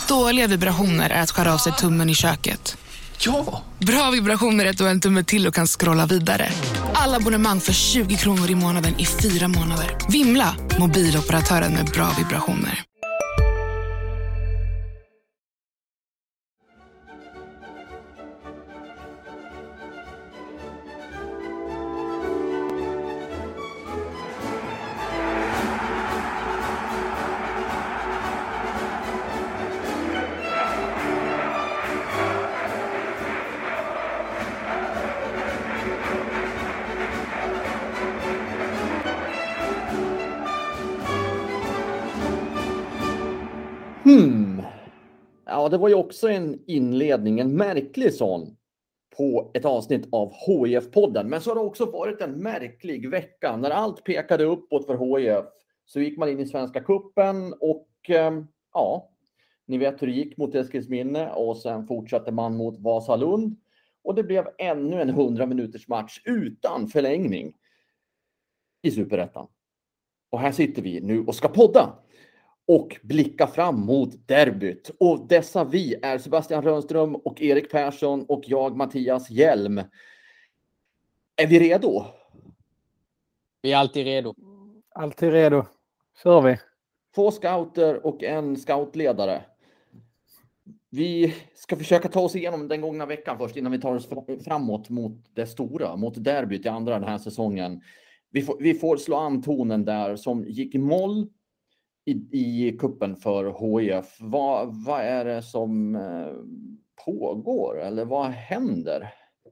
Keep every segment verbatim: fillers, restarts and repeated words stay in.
Dåliga vibrationer är att skära av sig tummen i köket. Ja! Bra vibrationer är att du har en tumme till och kan scrolla vidare. Alla abonnemang för tjugo kronor i månaden i fyra månader. Vimla, mobiloperatören med bra vibrationer. Hmm. Ja, det var ju också en inledning, en märklig sån på ett avsnitt av H I F-podden. Men så har det också varit en märklig vecka. När allt pekade uppåt för H I F så gick man in i Svenska cupen och ja, ni vet hur det gick mot Eskilsminne och sen fortsatte man mot Vasalund. Och det blev ännu en hundra minuters match utan förlängning i Superettan. Och här sitter vi nu och ska podda och blicka fram mot derbyt. Och dessa vi är Sebastian Rönnström och Erik Persson och jag Mattias Hjelm. Är vi redo? Vi är alltid redo. Alltid redo. Kör vi. Två scouter och en scoutledare. Vi ska försöka ta oss igenom den gångna veckan först innan vi tar oss framåt mot det stora, mot derbyt i andra den här säsongen. Vi får, vi får slå an tonen där som gick i moll i, i kuppen för H I F. Vad, vad är det som eh, pågår eller vad händer?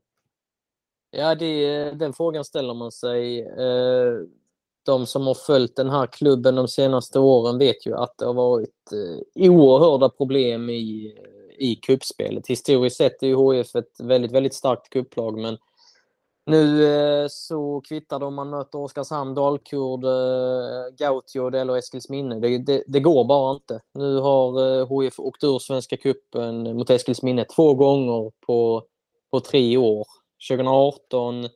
Ja, det, den frågan ställer man sig. Eh, de som har följt den här klubben de senaste åren vet ju att det har varit eh, oerhörda problem i, i kuppspelet. Historiskt sett är ju H I F ett väldigt, väldigt starkt kupplag, men nu eh, så kvittar de om man möter Oskarshamn, Dalkurd, eh, Gautjord eller Eskilsminne. Det, det, det går bara inte. Nu har eh, H I F åkt ur Svenska cupen mot Eskilsminne två gånger på, på tre år. tjugo arton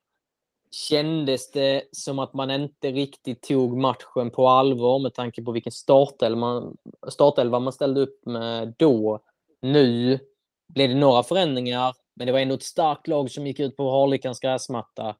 kändes det som att man inte riktigt tog matchen på allvar med tanke på vilken startelva man, startelva man ställde upp med då. Nu blev det några förändringar, men det var ändå ett starkt lag som gick ut på Harlikans gräsmatta.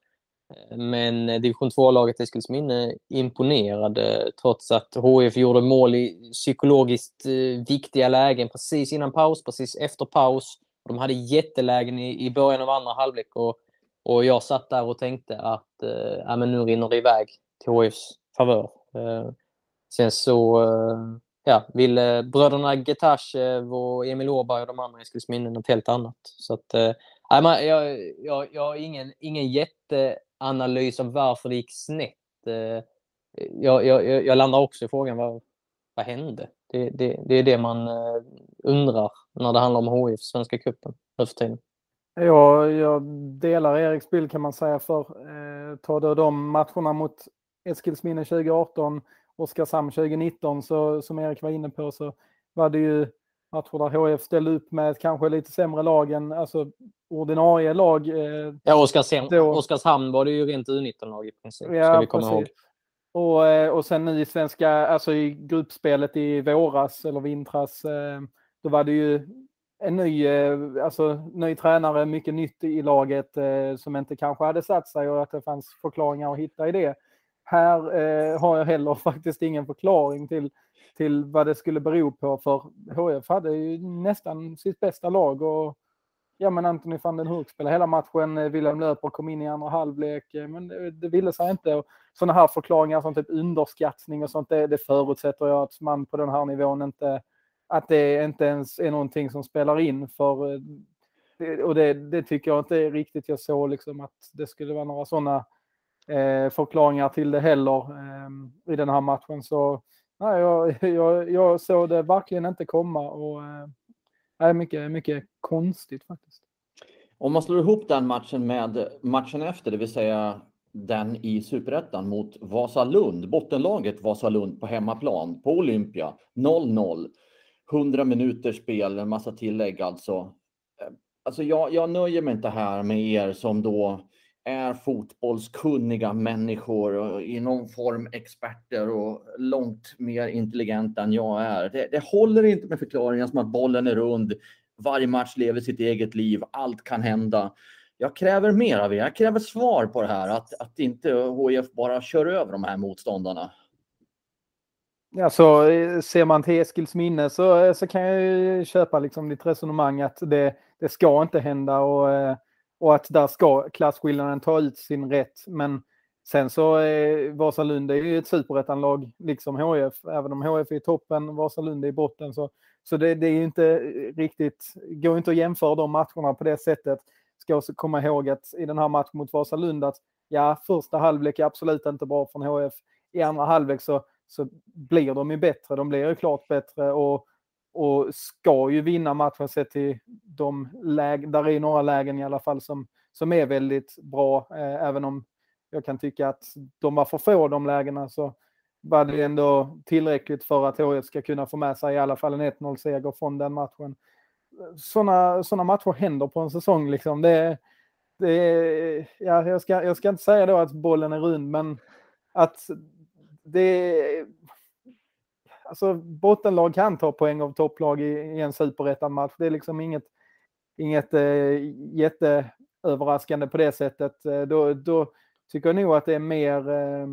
Men division två-laget Eskilsminne imponerade trots att H I F gjorde mål i psykologiskt viktiga lägen precis innan paus, precis efter paus. De hade jättelägen i, i början av andra halvlek och, och jag satt där och tänkte att eh, ja, men nu rinner det iväg till H I Fs favör. Eh, sen så eh, ja, ville bröderna Getashev och Emil Åberg och de andra Eskilsminne något helt annat. Så att eh, jag, jag, jag har ingen, ingen jätteanalys av varför det gick snett. Eh, jag, jag, jag landar också i frågan vad, vad hände? Det, det, det är det man eh, undrar när det handlar om H I F, Svenska cupen, nu för tiden. Ja, jag delar Eriks bild kan man säga för eh, tar då de matcherna mot Eskilsminne tjugo arton, Oskarshamn tjugo nitton, så som Erik var inne på så var det ju matcher där H I F ställde upp med ett kanske lite sämre lag än alltså ordinarie lag. Eh, ja, Oskarshamn, då, Oskarshamn var det ju rent U nitton-lag i princip, ja, ska vi komma precis. ihåg. Och, och sen nu i svenska, alltså i gruppspelet i våras eller vintras, då var det ju en ny, alltså ny tränare, mycket nytt i laget som inte kanske hade satt sig och att det fanns förklaringar att hitta i det. Här eh, har jag heller faktiskt ingen förklaring till, till vad det skulle bero på, för H I F hade ju nästan sitt bästa lag och ja, men Anthony van den Hurk spelade hela matchen. Wilhelm Löper kom in i andra halvlek, men det, det ville sig inte. Och sådana här förklaringar som typ underskattning och sånt, det, det förutsätter jag att man på den här nivån inte, att det inte ens är någonting som spelar in. För, och det, det tycker jag inte är riktigt jag såg liksom, att det skulle vara några sådana eh, förklaringar till det heller eh, i den här matchen. Så nej, jag, jag, jag såg det verkligen inte komma och eh, det är mycket, mycket konstigt faktiskt. Om man slår ihop den matchen med matchen efter, det vill säga den i Superettan mot Vasalund, bottenlaget Vasalund på hemmaplan på Olympia, noll noll, hundra minuter spel, en massa tillägg alltså. Alltså jag, jag nöjer mig inte här med er som då är fotbollskunniga människor och i någon form experter och långt mer intelligenta än jag är. Det, det håller inte med förklaringar som att bollen är rund, varje match lever sitt eget liv, allt kan hända. Jag kräver mer av er. Jag kräver svar på det här. Att, att inte H I F bara kör över de här motståndarna. Ja, så ser man till Eskilsminne så, så kan jag ju köpa liksom ditt resonemang att det, det ska inte hända och, och att där ska klasskillnaden ta ut sin rätt. Men sen så är Vasalund är ju ett superettanlag liksom H I F. Även om H I F är i toppen, Vasalund är i botten. Så, så det, det är ju inte riktigt, går inte att jämföra de matcherna på det sättet. Ska också komma ihåg att i den här matchen mot Vasalund att ja, första halvlek är absolut inte bra från H I F. I andra halvlek så, så blir de ju bättre. De blir ju klart bättre och, och ska ju vinna matchen sett till de lägen. Där är några lägen i alla fall som, som är väldigt bra. Eh, även om jag kan tycka att de var för få de lägena så var det ändå tillräckligt för att H I F ska kunna få med sig i alla fall en ett noll-seger från den matchen. Sådana såna matcher händer på en säsong. Liksom. Det, det, ja, jag, ska, jag ska inte säga då att bollen är rund, men att det, alltså, bottenlag kan ta poäng av topplag i, i en superettan-match. Det är liksom inget, inget eh, jätteöverraskande på det sättet. Då, då tycker jag nog att det är mer eh,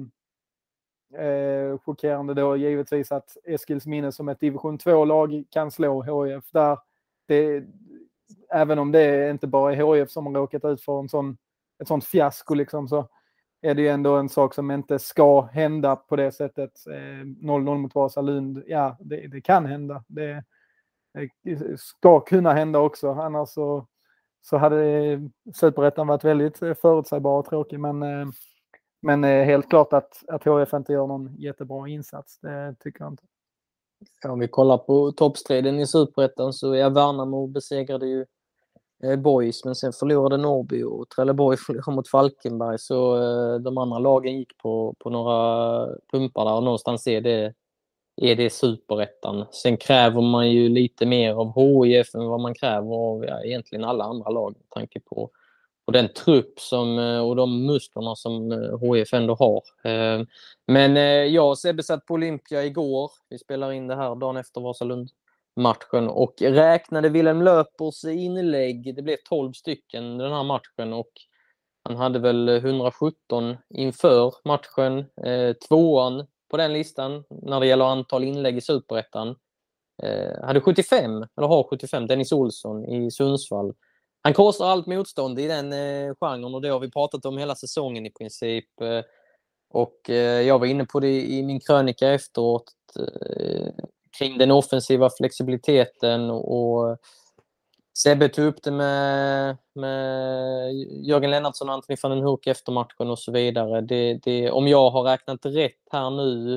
eh, chockerande då givetvis att Eskilsminne som ett division två-lag kan slå H I F där. Det, även om det inte bara är H I F som har råkat ut för en sån, ett sånt fiasko liksom, så är det ju ändå en sak som inte ska hända på det sättet. Eh, noll noll mot Vasalund, ja det, det kan hända. Det, det ska kunna hända också. Annars så, så hade superettan varit väldigt förutsägbar och tråkig. Men, eh, men eh, helt klart att, att H I F inte gör någon jättebra insats. Det tycker jag inte. Om vi kollar på toppstriden i superettan så är Värnamo besegrade ju eh, Boys, men sen förlorade Norrby och Trelleborg förlorade mot Falkenberg, så eh, de andra lagen gick på, på några pumpar där och någonstans är det, är det superettan. Sen kräver man ju lite mer av H I F än vad man kräver av ja, egentligen alla andra lag med tanke på och den trupp som, och de musklerna som H I F ändå har. Men jag och Sebbe satt på Olympia igår. Vi spelar in det här dagen efter Vasalund-matchen och räknade Wilhelm Löpers inlägg. Det blev tolv stycken den här matchen och han hade väl hundrasjutton inför matchen. Tvåan på den listan när det gäller antal inlägg i superettan. Hade sjuttiofem, eller har sjuttiofem, Dennis Olsson i Sundsvall. Han korsar allt motstånd i den eh, genren och det har vi pratat om hela säsongen i princip. Eh, och eh, jag var inne på det i min krönika efteråt eh, kring den offensiva flexibiliteten och, och Sebbe tog upp det med, med Jörgen Lennartsson och Anthony van den Hoek efter matchen och så vidare. Det, det, om jag har räknat rätt här nu,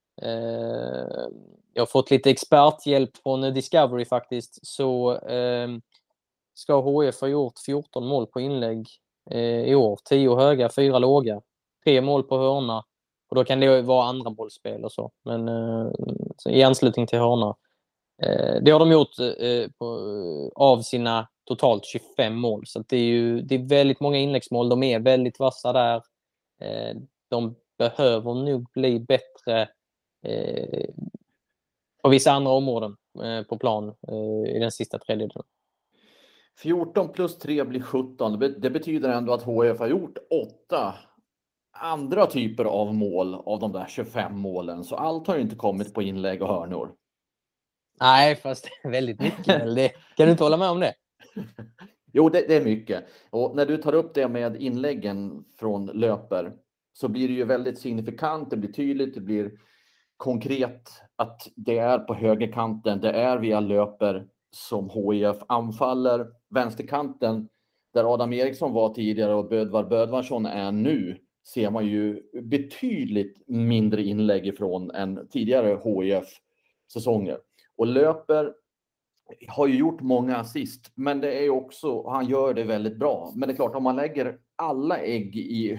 eh, jag har fått lite experthjälp från Discovery faktiskt, så eh, ska H I F ha gjort fjorton mål på inlägg eh, i år. tio höga, fyra låga. tre mål på hörna. Och då kan det vara andra bollspel och så. Men eh, så i anslutning till hörna. Eh, det har de gjort eh, på, av sina totalt tjugofem mål. Så det är ju det är väldigt många inläggsmål. De är väldigt vassa där. Eh, de behöver nog bli bättre eh, på vissa andra områden eh, på plan eh, i den sista tredjedelen. fjorton plus tre blir sjutton. Det betyder ändå att H I F har gjort åtta andra typer av mål av de där tjugofem målen. Så allt har ju inte kommit på inlägg och hörnor. Nej, fast väldigt mycket. Det, kan du inte hålla med om det? Jo, det, det är mycket. Och när du tar upp det med inläggen från Löper så blir det ju väldigt signifikant. Det blir tydligt, det blir konkret att det är på högerkanten. Det är via Löper som H I F anfaller. Vänsterkanten där Adam Eriksson var tidigare och Bödvar Bödvarsson är nu ser man ju betydligt mindre inlägg ifrån än tidigare H I F-säsonger. Och Löper har ju gjort många assist, men det är också, han gör det väldigt bra. Men det är klart, om man lägger alla ägg i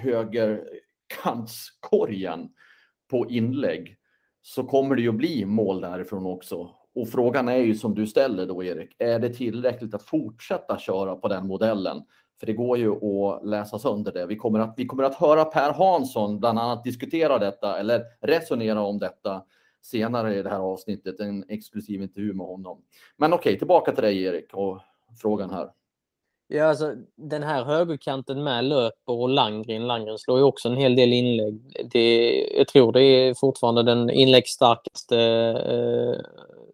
högerkantskorgen på inlägg så kommer det ju bli mål därifrån också. Och frågan är ju som du ställer då, Erik, är det tillräckligt att fortsätta köra på den modellen? För det går ju att läsa sönder det. Vi kommer att, vi kommer att höra Per Hansson bland annat diskutera detta eller resonera om detta senare i det här avsnittet. En exklusiv intervju med honom. Men okej, tillbaka till dig Erik och frågan här. Ja, alltså den här högerkanten med Löper och Landgren. Landgren slår ju också en hel del inlägg. Det, jag tror det är fortfarande den inläggsstarkaste eh,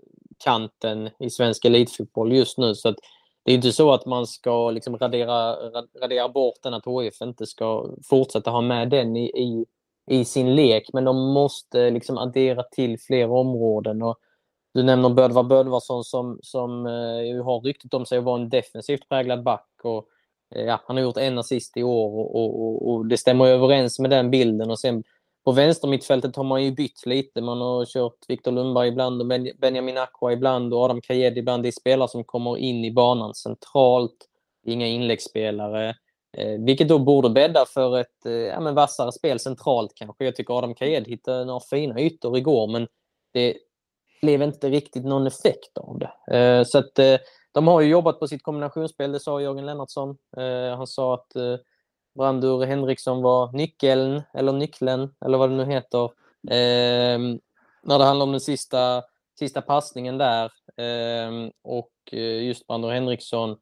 kanten i svensk elitfotboll just nu. Så att det är inte så att man ska liksom radera, radera bort den, att H I F inte ska fortsätta ha med den i, i, i sin lek. Men de måste liksom addera till fler områden. Och du nämner Bödvar Bödvarsson som, som eh, har ryktet om sig att vara en defensivt präglad back. Och, eh, ja, han har gjort en assist i år och, och, och, och det stämmer överens med den bilden. Och sen på vänstermittfältet har man ju bytt lite. Man har kört Viktor Lundberg ibland och ben, Benjamin Aqua ibland och Adam Kajed ibland. Det är spelare som kommer in i banan centralt. Inga inläggsspelare. Eh, vilket då borde bädda för ett eh, ja, men vassare spel centralt kanske. Jag tycker Adam Kajed hittade några fina ytor igår, men det blev inte riktigt någon effekt av det. Eh, så att eh, de har ju jobbat på sitt kombinationsspel, det sa Jörgen Lennartsson. Eh, han sa att eh, Brandur Henriksson var nyckeln, eller nyckeln, eller vad det nu heter. Eh, när det handlar om den sista, sista passningen där. Eh, och just Brandur Henriksson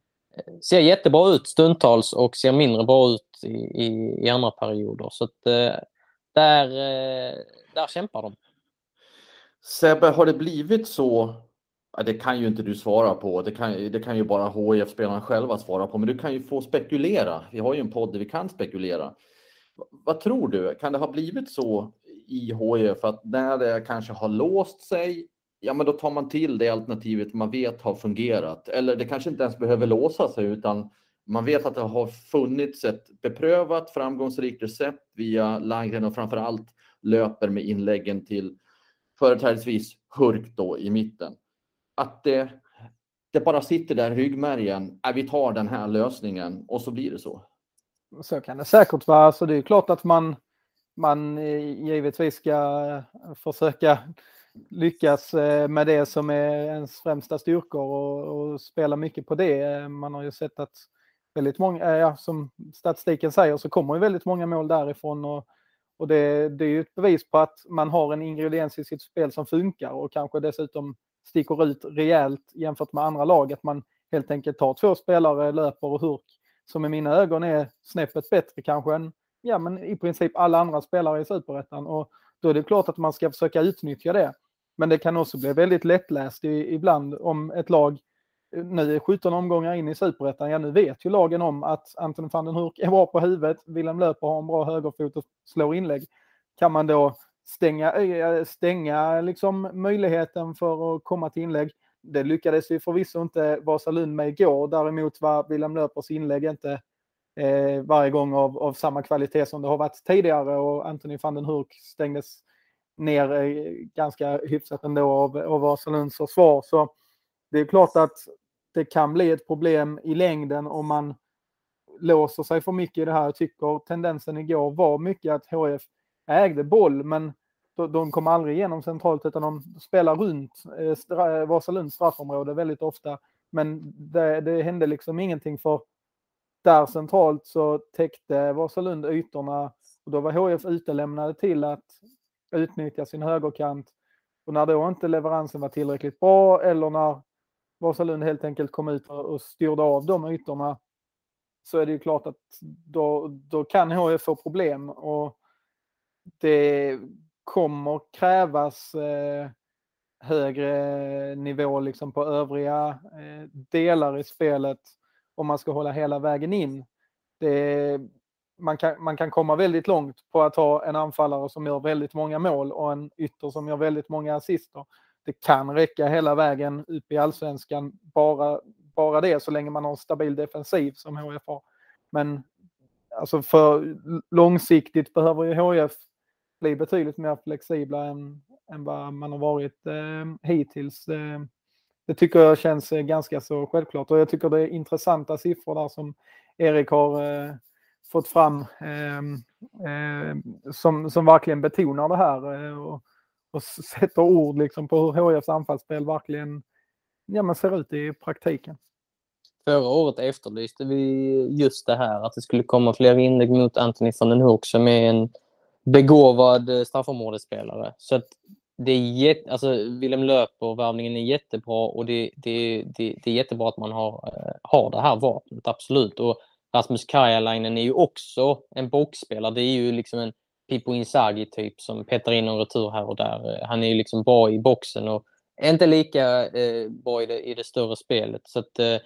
ser jättebra ut stundtals och ser mindre bra ut i, i, i andra perioder. Så att eh, där, eh, där kämpar de. Sebbe, har det blivit så? Det kan ju inte du svara på. Det kan, det kan ju bara H I F-spelarna själva svara på. Men du kan ju få spekulera. Vi har ju en podd där vi kan spekulera. Vad tror du? Kan det ha blivit så i H I F att när det kanske har låst sig, ja men då tar man till det alternativet man vet har fungerat. Eller det kanske inte ens behöver låsa sig, utan man vet att det har funnits ett beprövat framgångsrikt recept via Landgren och framförallt Löper med inläggen till företrädesvis Hurk då i mitten. Att det, det bara sitter där i ryggmärgen. Äh, vi tar den här lösningen och så blir det så. Så kan det säkert vara. Så det är klart att man, man givetvis ska försöka lyckas med det som är ens främsta styrkor och, och spela mycket på det. Man har ju sett att väldigt många, ja, som statistiken säger, så kommer ju väldigt många mål därifrån och Och det, det är ju ett bevis på att man har en ingrediens i sitt spel som funkar och kanske dessutom sticker ut rejält jämfört med andra lag. Att man helt enkelt tar två spelare, Löper och Hurk, som i mina ögon är snäppet bättre kanske än ja, men i princip alla andra spelare i Superettan. Och då är det klart att man ska försöka utnyttja det. Men det kan också bli väldigt lättläst i, ibland om ett lag nu är sjutton omgångar in i Superettan. Ja, nu vet ju lagen om att Anton van den Hurk är bra på huvudet. Willem Löper har en bra högerfot och slår inlägg. Kan man då stänga, stänga liksom möjligheten för att komma till inlägg? Det lyckades ju förvisso inte Vasalund med igår. Däremot var Willem Löpers inlägg inte eh, varje gång av, av samma kvalitet som det har varit tidigare. Och Anthony van den Hurk stängdes ner eh, ganska hyfsat ändå av, av Vasalunds försvar. Så det är klart att det kan bli ett problem i längden om man låser sig för mycket i det här. Jag tycker tendensen igår var mycket att H F ägde boll, men de kom aldrig igenom centralt utan de spelar runt eh, Vasalunds straffområde väldigt ofta. Men det, det hände liksom ingenting, för där centralt så täckte Vasalund ytorna och då var H F utelämnade till att utnyttja sin högerkant. Och när då inte leveransen var tillräckligt bra eller när Vasalund helt enkelt kom ut och styrde av de ytorna, så är det ju klart att då, då kan H F få problem. Och det kommer krävas eh, högre nivå liksom på övriga eh, delar i spelet om man ska hålla hela vägen in. Det, man, kan, man kan komma väldigt långt på att ha en anfallare som gör väldigt många mål och en ytter som gör väldigt många assister. Det kan räcka hela vägen upp i allsvenskan, bara, bara det, så länge man har en stabil defensiv som H F har. Men alltså för långsiktigt behöver ju H F bli betydligt mer flexibla än, än vad man har varit eh, hittills. Eh, det tycker jag känns eh, ganska så självklart. Och jag tycker det är intressanta siffror där som Erik har eh, fått fram eh, eh, som, som verkligen betonar det här. Eh, och, och sätter ord liksom på hur H Ifs anfallsspel verkligen ja, men ser ut i praktiken. Förra året efterlyste vi just det här, att det skulle komma fler inlägg mot Anthony van den Hoek som är en begåvad straffområdesspelare. Så att det är jätte, alltså Willem Löper-värvningen är jättebra och det, det, det, det är jättebra att man har, har det här vapnet, absolut. Och Rasmus Karjalainen är ju också en boxspelare. Det är ju liksom en Pippo Inzaghi-typ som petar in en retur här och där. Han är ju liksom bra i boxen och inte lika eh, bra i det, i det större spelet. Så att eh,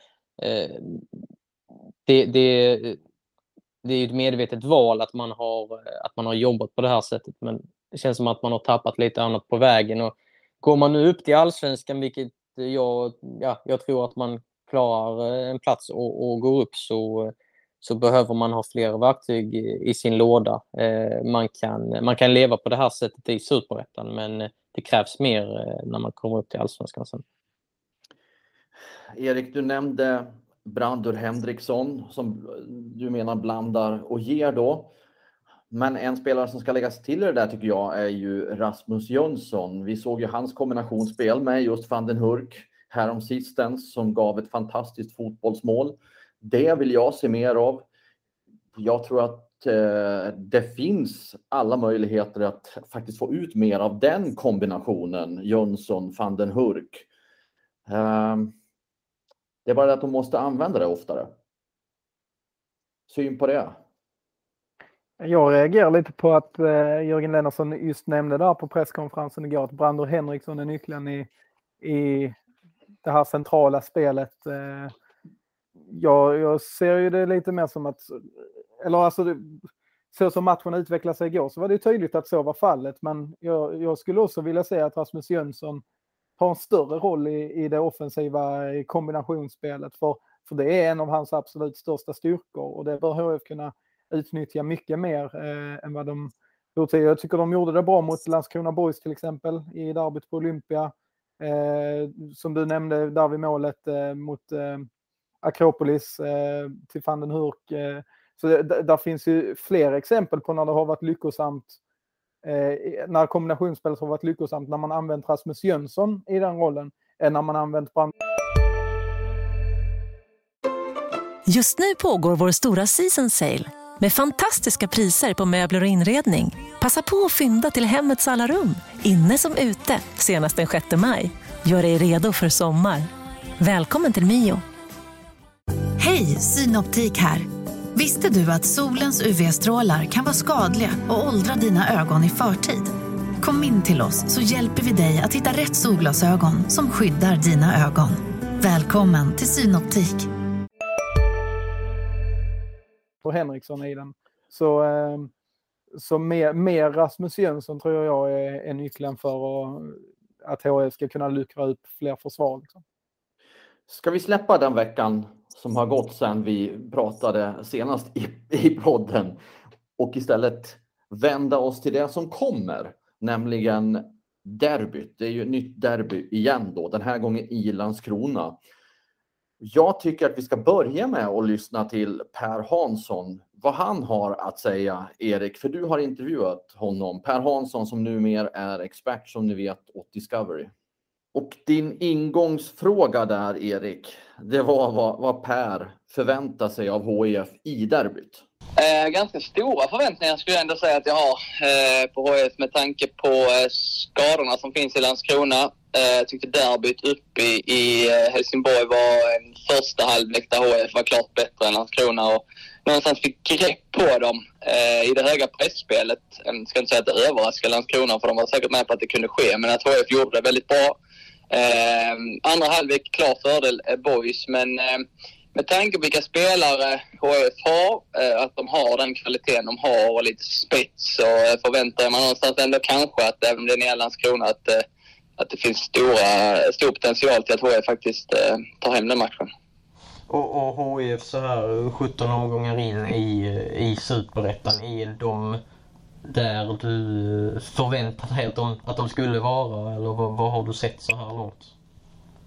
det, det, det är ett medvetet val att man, har, att man har jobbat på det här sättet. Men det känns som att man har tappat lite annat på vägen. Och går man nu upp till Allsvenskan, vilket jag, ja, jag tror att man klarar en plats och, och går upp, så, så behöver man ha fler verktyg i, i sin låda. Eh, man, kan, man kan leva på det här sättet i Superettan, men det krävs mer när man kommer upp till Allsvenskan sen. Erik, du nämnde Brandur Henriksson som du menar blandar och ger då. Men en spelare som ska läggas till det där tycker jag är ju Rasmus Jönsson. Vi såg ju hans kombinationsspel med just van den Hurk härom sistens som gav ett fantastiskt fotbollsmål. Det vill jag se mer av. Jag tror att eh, det finns alla möjligheter att faktiskt få ut mer av den kombinationen Jönsson-van den Hurk. Eh, det är bara det att de måste använda det oftare. Syn på det? Jag reagerar lite på att eh, Jörgen Lennartsson just nämnde där på presskonferensen igår att Brandur Henriksson är nyckeln i, i det här centrala spelet. Eh, jag, jag ser ju det lite mer som att, eller alltså det, så som matchen utvecklade sig igår så var det tydligt att så var fallet, men jag, jag skulle också vilja säga att Rasmus Jönsson har en större roll i, i det offensiva i kombinationsspelet, för, för det är en av hans absolut största styrkor och det bör H F kunna utnyttja mycket mer eh, än vad de gjort. Jag tycker de gjorde det bra mot Landskrona Boys till exempel i derbyt på Olympia. Eh, som du nämnde där vid målet eh, mot eh, Akropolis eh, till van den Hurk. Eh, så det, d- där finns ju fler exempel på när det har varit lyckosamt, eh, när kombinationsspelet har varit lyckosamt när man använt Rasmus Jönsson i den rollen än när man använt Brand. Just nu pågår vår stora season sale med fantastiska priser på möbler och inredning. Passa på att fynda till hemmets alla rum, inne som ute, senast den sjätte maj. Gör dig redo för sommar. Välkommen till Mio. Hej, Synoptik här. Visste du att solens U V-strålar kan vara skadliga och åldra dina ögon i förtid? Kom in till oss så hjälper vi dig att hitta rätt solglasögon som skyddar dina ögon. Välkommen till Synoptik. Och Henriksson i den. Så, eh, så mer, mer Rasmus Jönsson tror jag är, är nyckeln för att H F ska kunna luckra upp fler försvar. Liksom. Ska vi släppa den veckan som har gått sedan vi pratade senast i, i podden och istället vända oss till det som kommer, nämligen derbyt. Det är ju ett nytt derby igen då, den här gången i Landskrona. Jag tycker att vi ska börja med att lyssna till Per Hansson, vad han har att säga, Erik, för du har intervjuat honom. Per Hansson som numera är expert som ni vet åt Discovery. Och din ingångsfråga där, Erik, det var vad, vad Per förväntar sig av H I F i derbyt. Eh, ganska stora förväntningar skulle jag ändå säga att jag har eh, på H I F med tanke på eh, skadorna som finns i Landskrona. Eh, jag tyckte derbyt uppe i, i Helsingborg var en första halvlek där H I F var klart bättre än Landskrona och någonstans fick grepp på dem eh, i det höga pressspelet. Jag ska inte säga att det överraskade Landskrona för de var säkert med på att det kunde ske, men att H I F gjorde det väldigt bra. Eh, andra halvlek klar fördel är Boys, men eh, med tanke på vilka spelare H F har, eh, att de har den kvaliteten de har och lite spets, så eh, förväntar man någonstans ändå kanske att även om det är nere i Landskrona att, eh, att det finns stora, stor potential till att H F faktiskt eh, tar hem den matchen. Och, och H I F så här sjutton omgångar in i, i Superettan, är de där du förväntar dig att de, att de skulle vara, eller vad, vad har du sett så här långt?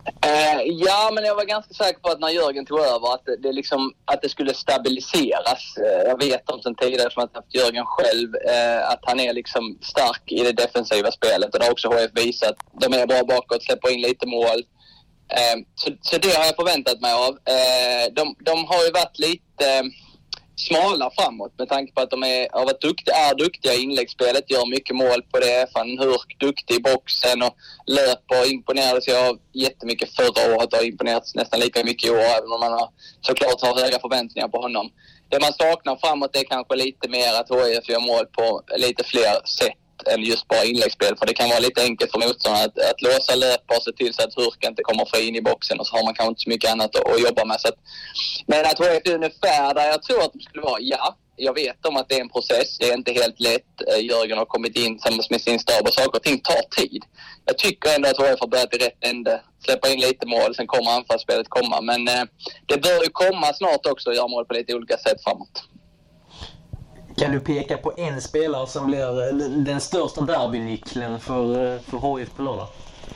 Eh, ja, men jag var ganska säker på att när Jörgen tog över att det, det, liksom, att det skulle stabiliseras. Eh, jag vet om sen tidigare som att haft Jörgen själv eh, att han är liksom stark i det defensiva spelet. Och det har också H F visat. De är bra bakåt, släpper in lite mål. Eh, så, så det har jag förväntat mig av. Eh, de, de har ju varit lite eh, smala framåt med tanke på att de är, har varit duktiga, är duktiga i inläggsspelet, gör mycket mål på det. Fan Hurk duktig i boxen och löper och imponerades jag jättemycket förra året och har imponerats nästan lika mycket i år, även om man har, såklart har höga förväntningar på honom. Det man saknar framåt är kanske lite mer att H I F gör mål på lite fler sätt än just bara inläggsspel, för det kan vara lite enkelt för motståndaren att, att låsa löpa och se till så att Hurk inte kommer fri in i boxen, och så har man kanske inte så mycket annat att, att jobba med. Så att, men att H I F är ungefär där jag tror att de skulle vara, ja, jag vet om att det är en process, det är inte helt lätt. Jörgen har kommit in tillsammans med sin stab och saker och ting tar tid. Jag tycker ändå att H I F har börjat i rätt ände, släppa in lite mål, sen kommer anfallsspelet komma, men eh, det bör ju komma snart också och göra mål på lite olika sätt framåt. Kan du peka på en spelare som blir den största derbynyckeln för, för H I F på lördag?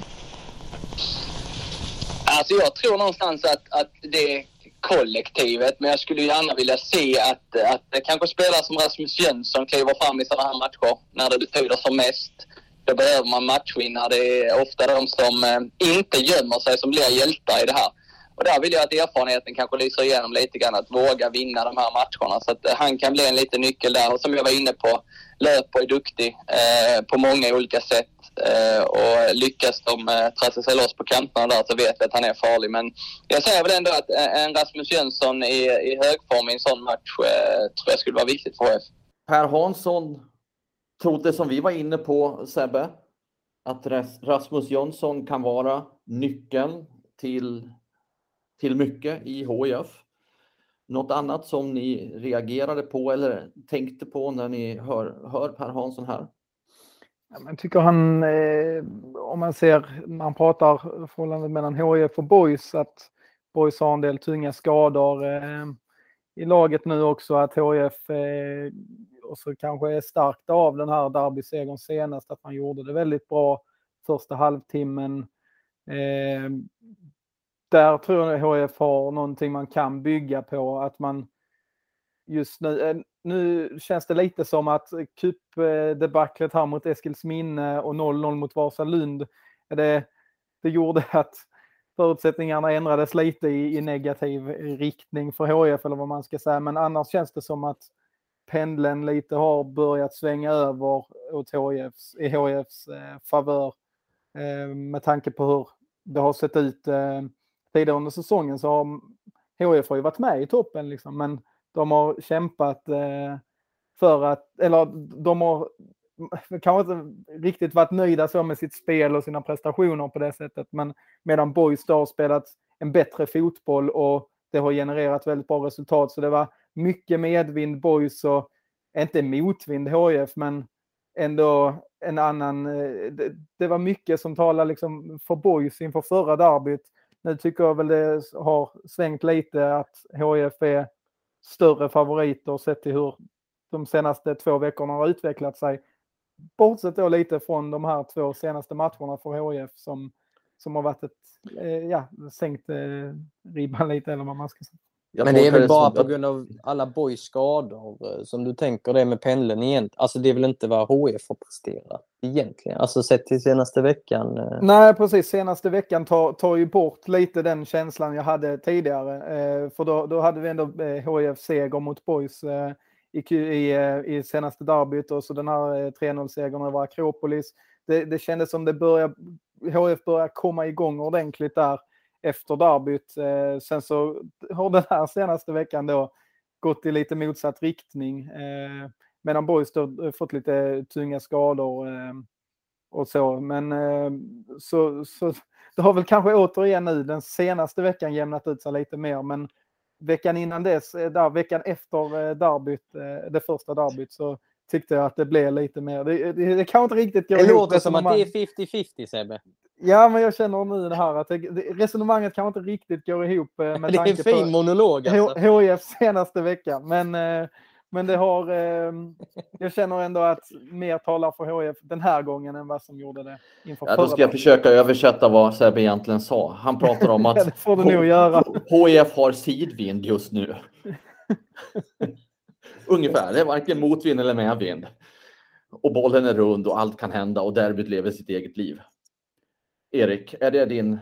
Alltså jag tror någonstans att, att det är kollektivet, men jag skulle gärna vilja se att, att det kanske spelare som Rasmus Jönsson kliver fram i sådana här matcher när det betyder som mest. Då behöver man matchvinnare. Det är ofta de som eh, inte gömmer sig som blir hjältar i det här. Och där vill jag att erfarenheten kanske lyser igenom lite grann, att våga vinna de här matcherna. Så att han kan bli en liten nyckel där. Och som jag var inne på, löper är duktig eh, på många olika sätt. Eh, och lyckas de eh, trassa sig loss på kanterna där, så vet vi att han är farlig. Men jag säger väl ändå att en Rasmus Jönsson i, i högform i en sån match eh, tror jag skulle vara viktigt för H F. Per Hansson trodde, som vi var inne på, Sebbe, att Rasmus Jönsson kan vara nyckeln till till mycket i H I F. Något annat som ni reagerade på eller tänkte på när ni hör, hör Per Hansson här? Jag tycker han, eh, om man ser, man pratar förhållandet mellan H I F och Boys, att Boys har en del tunga skador eh, i laget nu också, att H I F eh, och så kanske är starkt av den här derbysegern senast, att man gjorde det väldigt bra första halvtimmen. Eh, Där tror jag H I F har någonting man kan bygga på. Att man just nu, nu känns det lite som att cupdebaclet här mot Eskilsminne och noll noll mot Vasalund, det, det gjorde att förutsättningarna ändrades lite i, i negativ riktning för H I F, eller vad man ska säga. Men annars känns det som att pendeln lite har börjat svänga över åt H I Fs, i H I Fs eh, favör. Eh, med tanke på hur det har sett ut eh, tidigare under säsongen, så har H I F har ju varit med i toppen liksom, men de har kämpat eh, för att, eller de har kanske inte riktigt varit nöjda så med sitt spel och sina prestationer på det sättet, men medan Boys då har spelat en bättre fotboll och det har genererat väldigt bra resultat, så det var mycket medvind Boys och inte motvind H I F, men ändå en annan, det, det var mycket som talade liksom för Boys inför förra derbyt. Nu tycker jag väl det har svängt lite, att H I F är större favoriter sett till hur de senaste två veckorna har utvecklat sig. Bortsett då lite från de här två senaste matcherna för H I F som, som har varit ett, eh, ja, sänkt eh, ribban lite, eller vad man ska säga. Jag Men det är väl bara på grund av alla Boys skador som du tänker det med pendeln igen. Alltså det är väl inte vad H I F har presterat egentligen. Alltså sett till senaste veckan. Nej, precis. Senaste veckan tar, tar ju bort lite den känslan jag hade tidigare. Eh, för då, då hade vi ändå eh, H I F-seger mot Boys eh, i, i, i senaste derbyt, och så den här eh, tre noll-segern över Akropolis. Det, det kändes som det började, H I F började komma igång ordentligt där efter derbyt. Eh, sen så har den här senaste veckan då gått i lite motsatt riktning. Eh, medan Boys då fått lite tunga skador eh, och så. Men eh, så, så det har väl kanske återigen nu den senaste veckan jämnat ut sig lite mer. Men veckan innan dess, där, veckan efter derbyt, eh, det första derbyt, så tyckte jag att det blev lite mer. Det, det, det kan inte riktigt gå ihop. Det låter som att det är femtio femtio, Sebbe. Ja, men jag känner nu det här att det, det, resonemanget kan inte riktigt gå ihop med det är en fin på monolog. Alltså. H I F senaste veckan. Men, Men det har, eh, jag känner ändå att mer talar för H I F den här gången än vad som gjorde det inför Ja, förra. då ska jag försöka översätta vad Sebbe egentligen sa. Han pratar om att det får du nog göra. H I F har sidvind just nu. Ungefär, det är varken motvind eller medvind. Och bollen är rund och allt kan hända och derbyt lever sitt eget liv. Erik, är det din,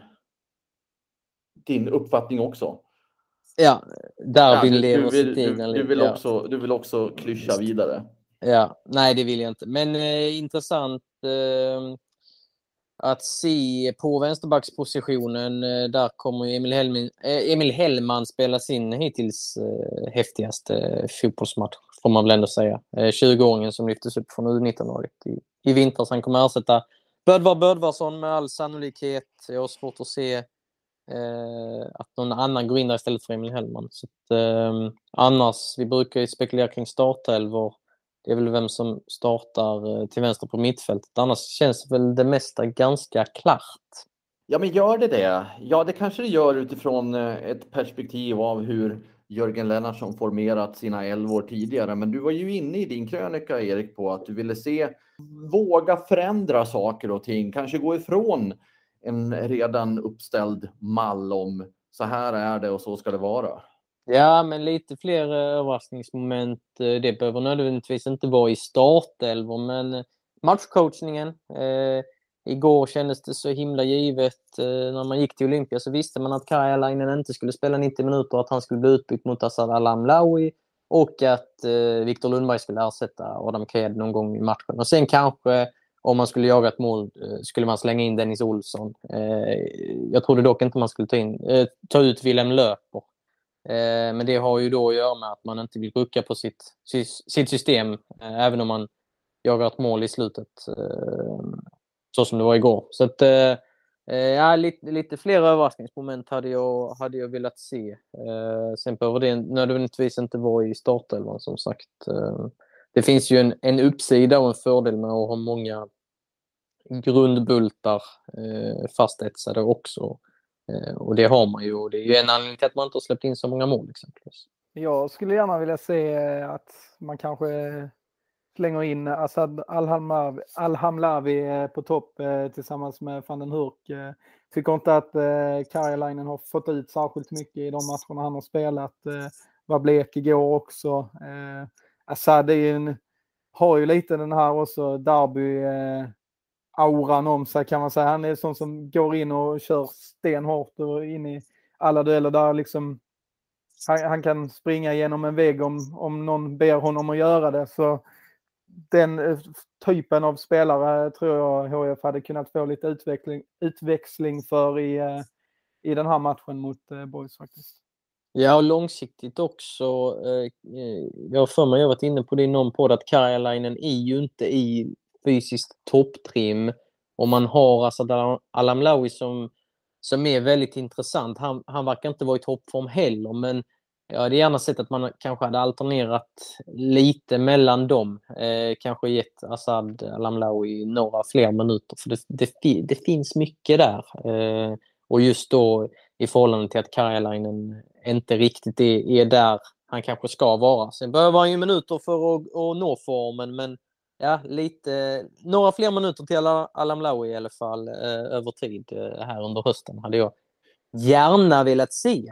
din uppfattning också? Ja, där vill ja, du, leva du, vill, sitt du, egna liv. du, vill Ja. också, du vill också klyscha vidare. Ja, nej det vill jag inte. Men eh, intressant eh, att se på vänsterbackspositionen. Eh, där kommer Emil Hellman, eh, Emil Hellman spela sin hittills eh, häftigaste fotbollsmatch, får man väl ändå säga. Eh, tjugo-åringen som lyftes upp från U nitton-laget i, i vintras. Han kommer ersätta Bödvar Bödvarsson med all sannolikhet. Jag har svårt att se eh, att någon annan går in där istället för Emil Hellman. Så att, eh, annars, vi brukar ju spekulera kring startelvor. Det är väl vem som startar till vänster på mittfältet. Annars känns väl det mesta ganska klart. Ja, men gör det det? Ja, det kanske det gör utifrån ett perspektiv av hur Jörgen Lennartsson formerat sina elvor tidigare. Men du var ju inne i din krönika, Erik, på att du ville se, våga förändra saker och ting. Kanske gå ifrån en redan uppställd mall om så här är det och så ska det vara. Ja, men lite fler överraskningsmoment. Det behöver nödvändigtvis inte vara i startelvor, men matchcoachningen. Eh, igår kändes det så himla givet. Eh, när man gick till Olympia så visste man att Karjalainen inte skulle spela nittio minuter, att han skulle bli utbytt mot Asad Al-Hamlaoui och att eh, Viktor Lundberg skulle ersätta Adam Ked någon gång i matchen. Och sen kanske, om man skulle jaga ett mål, eh, skulle man slänga in Dennis Olsson. Eh, jag trodde dock inte man skulle ta, in, eh, ta ut Willem Löper. Men det har ju då att göra med att man inte vill rucka på sitt, sitt system, även om man jagar ett mål i slutet, så som det var igår. Så att, ja, lite, lite fler överraskningsmoment hade jag, hade jag velat se. Sen behöver det nödvändigtvis inte vara i startelvan, som sagt. Det finns ju en, en uppsida och en fördel med att ha många grundbultar fastetsade också. Och det har man ju, och det är ju en anledning till att man inte har släppt in så många mål exempelvis. Jag skulle gärna vilja se att man kanske slänger in Asad Al-Hamlaoui Al-Hamlaoui på topp tillsammans med van den Hurk. Tycker inte att Karjalainen har fått ut särskilt mycket i de matcherna han har spelat. Var blek igår också. Asad är ju en, har ju lite den här också derby auran om sig, kan man säga. Han är sån som går in och kör stenhårt och in i alla dueller där liksom han, han kan springa genom en vägg om, om någon ber honom att göra det. Så den typen av spelare tror jag H I F hade kunnat få lite utveckling, utväxling för i, i den här matchen mot Boys faktiskt. Ja, och långsiktigt också. Jag har för mig, jag har varit inne på det i någon podd, att Karjalainen är ju inte i fysiskt topptrim. Och man har Asad Al-Hamlaoui som, som är väldigt intressant. Han, han verkar inte vara i toppform heller, men jag hade gärna sett att man kanske hade alternerat lite mellan dem. Eh, kanske gett Asad Al-Hamlaoui några fler minuter. För det, det, det finns mycket där. Eh, och just då i förhållande till att Karjalainen inte riktigt är, är där han kanske ska vara. Sen behöver han ju minuter för att, att nå formen, men ja, lite, några fler minuter till Al-Hamlaoui i alla fall eh, över tid eh, här under hösten hade jag gärna velat se.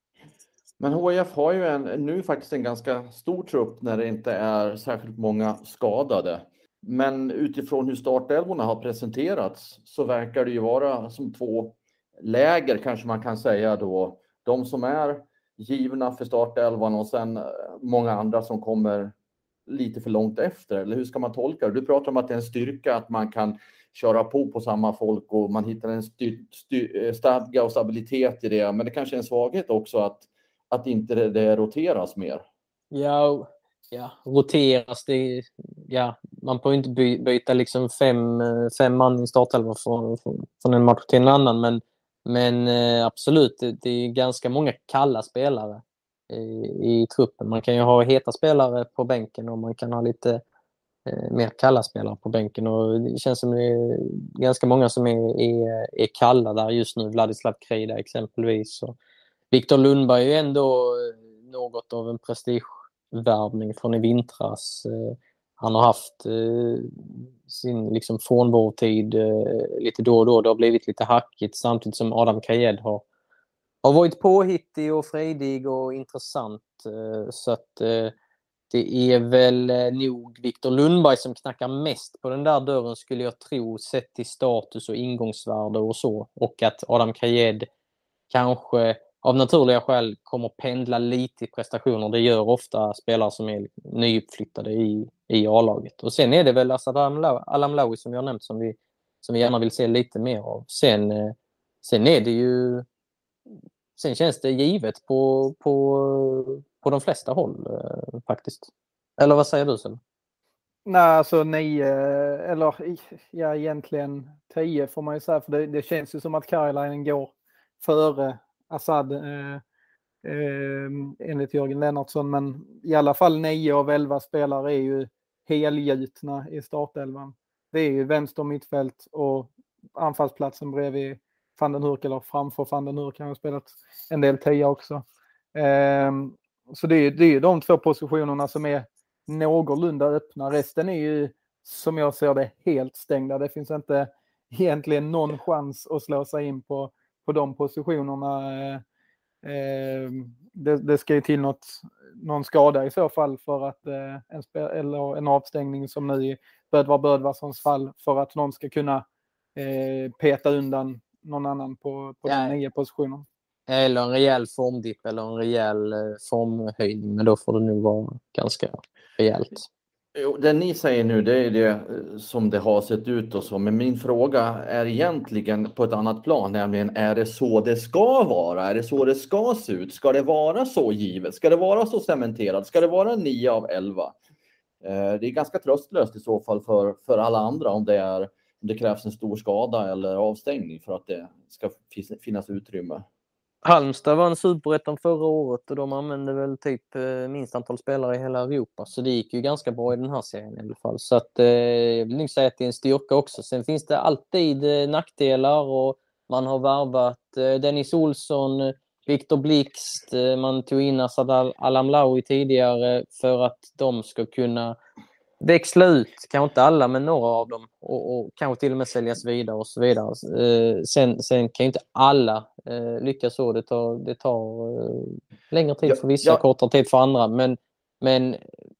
Men H I F har ju en, nu faktiskt en ganska stor trupp när det inte är särskilt många skadade. Men utifrån hur startelvorna har presenterats så verkar det ju vara som två läger, kanske man kan säga då. De som är givna för startelvan och sen många andra som kommer lite för långt efter. Eller hur ska man tolka det? Du pratar om att det är en styrka att man kan köra på på samma folk och man hittar en styr, styr, stadga och stabilitet i det. Men det kanske är en svaghet också att, att inte det, det roteras mer. Ja, ja roteras det. Ja, man får inte by, byta liksom fem, fem man i startelvan från, från, från en match till en annan. Men, men absolut, det, det är ganska många kalla spelare i, i truppen. Man kan ju ha heta spelare på bänken och man kan ha lite eh, mer kalla spelare på bänken. Och det känns som det är ganska många som är, är, är kalla där just nu. Vladislav Krejda exempelvis. Och Viktor Lundberg är ju ändå något av en prestige värvning från i vintras. Han har haft sin liksom frånvarotid lite då och då. Det har blivit lite hackigt samtidigt som Adam Kajed har, har varit påhittig och frejdig och intressant. Så att det är väl nog Victor Lundberg som knackar mest på den där dörren, skulle jag tro, sett till status och ingångsvärde och så. Och att Adam Kajed kanske av naturliga skäl kommer pendla lite i prestationer. Det gör ofta spelare som är nyuppflyttade i, i A-laget. Och sen är det väl Asad Al-Amlaoui som jag nämnt som vi, som vi gärna vill se lite mer av. Sen, sen är det ju... Sen känns det givet på, på, på de flesta håll eh, faktiskt. Eller vad säger du sen? Nej, alltså nio, eller ja, egentligen tio får man ju säga. För det, det känns ju som att Karjalainen går före Asad eh, eh, enligt Jörgen Lennartsson. Men i alla fall nio av elva spelare är ju helgjutna i startelvan. Det är ju vänster mittfält och anfallsplatsen bredvid Van den Hurk, eller framför Van den Hurk, han har spelat en del tia också. Eh, så det är, det är ju de två positionerna som är någorlunda öppna. Resten är ju, som jag ser det, helt stängda. Det finns inte egentligen någon chans att slå sig in på, på de positionerna. Eh, eh, det, det ska ju till något, någon skada i så fall för att eh, en, spel, eller en avstängning som nu i Bödvar Bödvarssons fall, för att någon ska kunna eh, peta undan någon annan på, på ja. den nio positionen. Eller en rejäl formdipp eller en rejäl eh, formhöjning, men då får det nog vara ganska rejält. Jo, det ni säger nu, det är det som det har sett ut och så. Men min fråga är egentligen på ett annat plan, nämligen är det så det ska vara? Är det så det ska se ut? Ska det vara så givet? Ska det vara så cementerat? Ska det vara nio av elva? Eh, det är ganska tröstlöst i så fall för, för alla andra om det, är, om det krävs en stor skada eller avstängning för att det ska finnas utrymme. Halmstad vann Superettan förra året och de använde väl typ minst antal spelare i hela Europa. Så det gick ju ganska bra i den här serien i alla fall. Så att, eh, jag vill nog säga att det är en styrka också. Sen finns det alltid eh, nackdelar och man har värvat eh, Dennis Olsson, Viktor Blixt, eh, man tog in Asad Al-Amlaoui tidigare för att de ska kunna växla ut, kanske inte alla men några av dem och, och kanske till och med säljas vidare och så vidare. Eh, sen, sen kan ju inte alla eh, lyckas så. Det tar, det tar eh, längre tid för vissa, ja, ja. kortare tid för andra. Men, men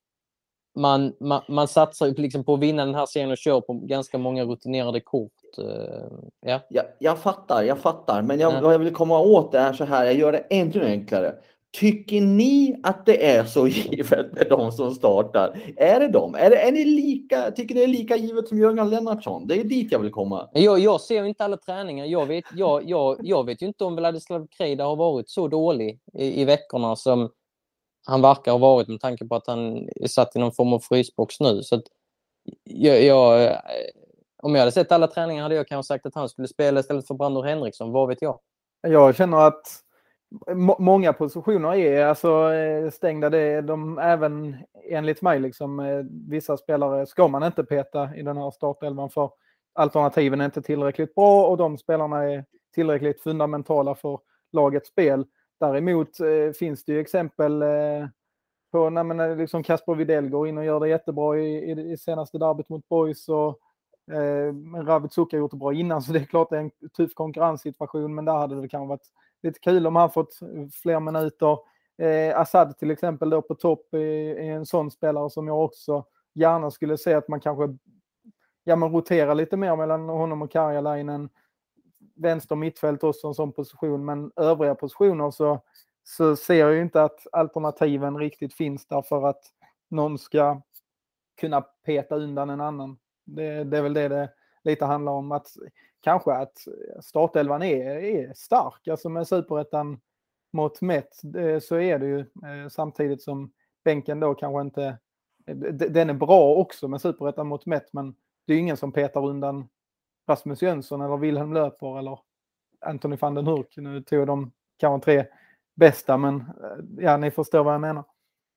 man, man, man satsar ju liksom på att vinna den här serien och kör på ganska många rutinerade kort. Eh, ja. Ja, jag fattar, jag fattar. Men jag, ja. vad jag vill komma åt det är så här, jag gör det ännu enklare. Tycker ni att det är så givet med de som startar? Är det de? Är, det, är ni lika, tycker ni det är lika givet som Jörgen Lennartsson? Det är dit jag vill komma. Jag, jag ser ju inte alla träningar. Jag vet, jag, jag, jag vet ju inte om Vladislav Krejda har varit så dålig i, i veckorna som han verkar ha varit med tanke på att han är satt i någon form av frysbox nu. Så att jag, jag, om jag hade sett alla träningar hade jag kanske sagt att han skulle spela istället för Brandur Henriksson. Vad vet jag? Jag känner att M- många positioner är alltså stängda. Det är de även enligt mig liksom, vissa spelare ska man inte peta i den här startelvan för alternativen är inte tillräckligt bra och de spelarna är tillräckligt fundamentala för lagets spel. Däremot eh, finns det ju exempel eh, på när man liksom Kasper Widell går in och gör det jättebra i, i, i senaste derbyt mot Boys och eh, Ravid Suka har gjort det bra innan, så det är klart det är en tuff konkurrenssituation, men där hade det kanske varit lite kul om han fått fler minuter. Eh, Asad till exempel då på topp är, är en sån spelare som jag också gärna skulle se att man kanske ja, man roterar lite mer mellan honom och Karjalainen. Vänster mittfält också en sån position, men övriga positioner så, så ser jag ju inte att alternativen riktigt finns där för att någon ska kunna peta undan en annan. Det, det är väl det det lite handlar om, att kanske att startelvan är, är stark. Alltså med Superettan mot mätt så är det ju eh, samtidigt som bänken då kanske inte, den är bra också med Superettan mot mätt, men det är ingen som petar undan Rasmus Jönsson eller Wilhelm Löper eller Anthony van den Hurk. Nu tog de kanske tre bästa, men ja, ni förstår vad jag menar.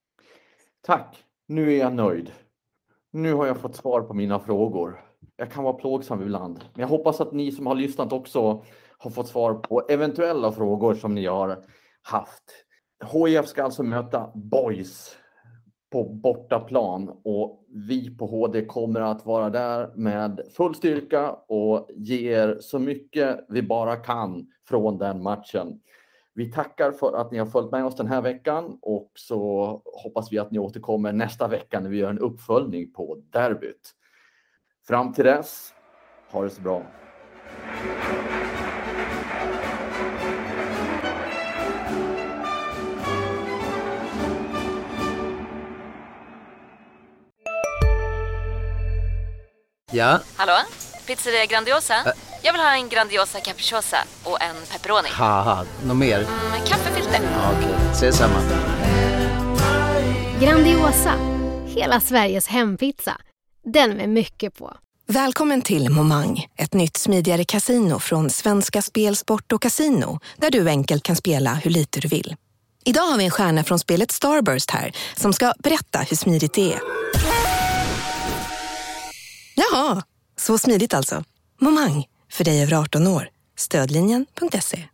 Tack, nu är jag nöjd. Nu har jag fått svar på mina frågor. Jag kan vara plågsam ibland, men jag hoppas att ni som har lyssnat också har fått svar på eventuella frågor som ni har haft. H I F ska alltså möta Boys på bortaplan och vi på H D kommer att vara där med full styrka och ger så mycket vi bara kan från den matchen. Vi tackar för att ni har följt med oss den här veckan och så hoppas vi att ni återkommer nästa vecka när vi gör en uppföljning på derbyt. Fram till dess, ha det så bra. Ja? Hallå? Pizzeria Grandiosa? Ä Jag vill ha en Grandiosa capriciosa och en pepperoni. Haha, något mer? Mm, kaffefilter. Ja, okej, okay. Ses samma. Grandiosa, hela Sveriges hempizza. Den med mycket på. Välkommen till Momang, ett nytt smidigare casino från Svenska Spel, Sport och Casino, där du enkelt kan spela hur lite du vill. Idag har vi en stjärna från spelet Starburst här som ska berätta hur smidigt det är. Jaha, så smidigt alltså. Momang, för dig över arton år. Stödlinjen punkt se.